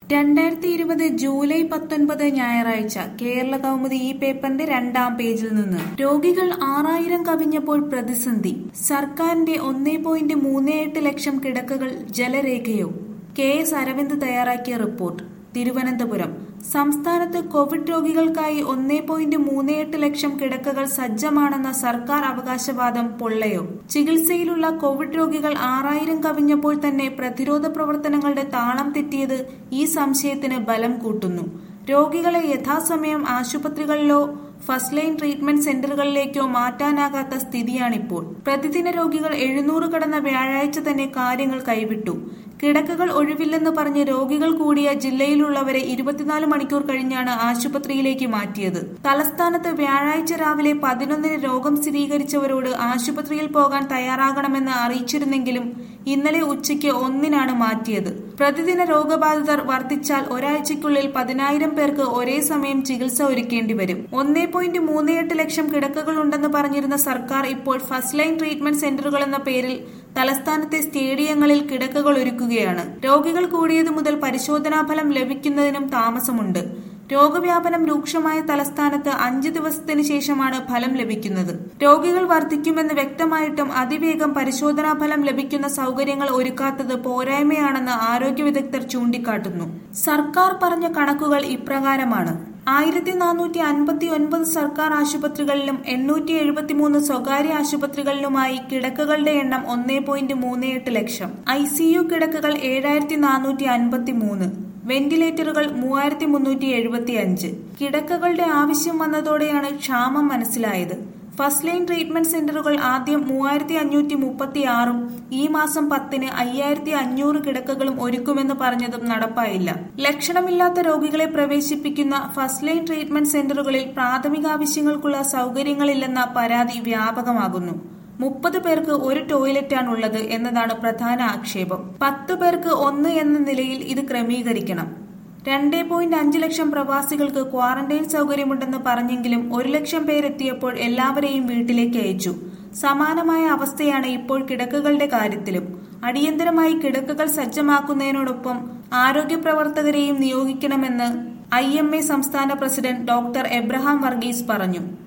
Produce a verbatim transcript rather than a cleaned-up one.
രണ്ടായിരത്തി ഇരുപത് ജൂലൈ പത്തൊൻപത് ഞായറാഴ്ച കേരള കൗമുദി ഈ പേപ്പറിന്റെ രണ്ടാം പേജിൽ നിന്ന് രോഗികൾ ആറായിരം കവിഞ്ഞപ്പോൾ പ്രതിസന്ധി. സർക്കാരിന്റെ ഒന്നേ പോയിന്റ് മൂന്ന് എട്ട് ലക്ഷം കിടക്കകൾ ജലരേഖയോ? കെ എസ് അരവിന്ദ് തയ്യാറാക്കിയ റിപ്പോർട്ട്. തിരുവനന്തപുരം. സംസ്ഥാനത്ത് കോവിഡ് രോഗികൾക്കായി ഒന്നേ പോയിന്റ് മൂന്ന് എട്ട് ലക്ഷം കിടക്കകൾ സജ്ജമാണെന്ന സർക്കാർ അവകാശവാദം പൊള്ളയോ? ചികിത്സയിലുള്ള കോവിഡ് രോഗികൾ ആറായിരം കവിഞ്ഞപ്പോൾ തന്നെ പ്രതിരോധ പ്രവർത്തനങ്ങളുടെ താളം തെറ്റിയത് ഈ സംശയത്തിന് ബലം കൂട്ടുന്നു. രോഗികളെ യഥാസമയം ആശുപത്രികളിലോ ഫസ്റ്റ് ലൈൻ ട്രീറ്റ്മെന്റ് സെന്ററുകളിലേക്കോ മാറ്റാനാകാത്ത സ്ഥിതിയാണിപ്പോൾ. പ്രതിദിന രോഗികൾ എഴുന്നൂറ് കടന്ന വ്യാഴാഴ്ച തന്നെ കാര്യങ്ങൾ കൈവിട്ടു. കിടക്കകൾ ഒഴിവില്ലെന്ന് പറഞ്ഞ് രോഗികൾ കൂടിയ ജില്ലയിലുള്ളവരെ ഇരുപത്തിനാല് മണിക്കൂർ കഴിഞ്ഞാണ് ആശുപത്രിയിലേക്ക് മാറ്റിയത്. തലസ്ഥാനത്ത് വ്യാഴാഴ്ച രാവിലെ പതിനൊന്നിന് രോഗം സ്ഥിരീകരിച്ചവരോട് ആശുപത്രിയിൽ പോകാൻ തയ്യാറാകണമെന്ന് അറിയിച്ചിരുന്നെങ്കിലും ഇന്നലെ ഉച്ചയ്ക്ക് ഒന്നിനാണ് മാറ്റിയത്. പ്രതിദിന രോഗബാധിതർ വർദ്ധിച്ചാൽ ഒരാഴ്ചയ്ക്കുള്ളിൽ പതിനായിരം പേർക്ക് ഒരേ സമയം ചികിത്സ ഒരുക്കേണ്ടി വരും. ഒന്നേ പോയിന്റ് മൂന്ന് എട്ട് ലക്ഷം കിടക്കകൾ ഉണ്ടെന്ന് പറഞ്ഞിരുന്ന സർക്കാർ ഇപ്പോൾ ഫസ്റ്റ് ലൈൻ ട്രീറ്റ്മെന്റ് സെന്ററുകൾ എന്ന പേരിൽ തലസ്ഥാനത്തെ സ്റ്റേഡിയങ്ങളിൽ കിടക്കകൾ ഒരുക്കുകയാണ്. രോഗികൾ കൂടിയത് മുതൽ പരിശോധനാഫലം ലഭിക്കുന്നതിനും താമസമുണ്ട്. രോഗവ്യാപനം രൂക്ഷമായ തലസ്ഥാനത്ത് അഞ്ച് ദിവസത്തിന് ശേഷമാണ് ഫലം ലഭിക്കുന്നത്. രോഗികൾ വർദ്ധിക്കുമെന്ന് വ്യക്തമായിട്ടും അതിവേഗം പരിശോധനാ ഫലം ലഭിക്കുന്ന സൗകര്യങ്ങൾ ഒരുക്കാത്തത് പോരായ്മയാണെന്ന് ആരോഗ്യ വിദഗ്ധർ ചൂണ്ടിക്കാട്ടുന്നു. സർക്കാർ പറഞ്ഞ കണക്കുകൾ ഇപ്രകാരമാണ്. ആയിരത്തി നാനൂറ്റി അൻപത്തി ഒൻപത് സർക്കാർ ആശുപത്രികളിലും എണ്ണൂറ്റി എഴുപത്തി മൂന്ന് സ്വകാര്യ ആശുപത്രികളിലുമായി കിടക്കകളുടെ എണ്ണം ഒന്നേ പോയിന്റ് മൂന്ന് എട്ട് ലക്ഷം. ഐ സി യു കിടക്കകൾ ഏഴായിരത്തി നാനൂറ്റി അൻപത്തി മൂന്ന്. വെന്റിലേറ്ററുകൾ മൂവായിരത്തി മുന്നൂറ്റി എഴുപത്തി അഞ്ച്. കിടക്കകളുടെ ആവശ്യം വന്നതോടെയാണ് ക്ഷാമം മനസ്സിലായത്. ഫസ്റ്റ് ലൈൻ ട്രീറ്റ്മെന്റ് സെന്ററുകൾ ആദ്യം മൂവായിരത്തി അഞ്ഞൂറ്റി മുപ്പത്തി ആറും ഈ മാസം പത്തിന് അയ്യായിരത്തി അഞ്ഞൂറ് കിടക്കകളും ഒരുക്കുമെന്ന് പറഞ്ഞതും നടപ്പായില്ല. ലക്ഷണമില്ലാത്ത രോഗികളെ പ്രവേശിപ്പിക്കുന്ന ഫസ്റ്റ് ലൈൻ ട്രീറ്റ്മെന്റ് സെന്ററുകളിൽ പ്രാഥമികാവശ്യങ്ങൾക്കുള്ള സൗകര്യങ്ങളില്ലെന്ന പരാതി വ്യാപകമാകുന്നു. മുപ്പത് പേർക്ക് ഒരു ടോയ്ലറ്റാണുള്ളത് എന്നതാണ് പ്രധാന ആക്ഷേപം. പത്ത് പേർക്ക് ഒന്ന് എന്ന നിലയിൽ ഇത് ക്രമീകരിക്കണം. രണ്ടേ പോയിന്റ് അഞ്ച് ലക്ഷം പ്രവാസികൾക്ക് ക്വാറന്റൈൻ സൗകര്യമുണ്ടെന്ന് പറഞ്ഞെങ്കിലും ഒരു ലക്ഷം പേരെത്തിയപ്പോൾ എല്ലാവരെയും വീട്ടിലേക്ക് അയച്ചു. സമാനമായ അവസ്ഥയാണ് ഇപ്പോൾ കിടക്കകളുടെ കാര്യത്തിലും. അടിയന്തരമായി കിടക്കകൾ സജ്ജമാക്കുന്നതിനോടൊപ്പം ആരോഗ്യ പ്രവർത്തകരെയും നിയോഗിക്കണമെന്ന് ഐ എം എ സംസ്ഥാന പ്രസിഡന്റ് ഡോക്ടർ എബ്രഹാം വർഗീസ് പറഞ്ഞു.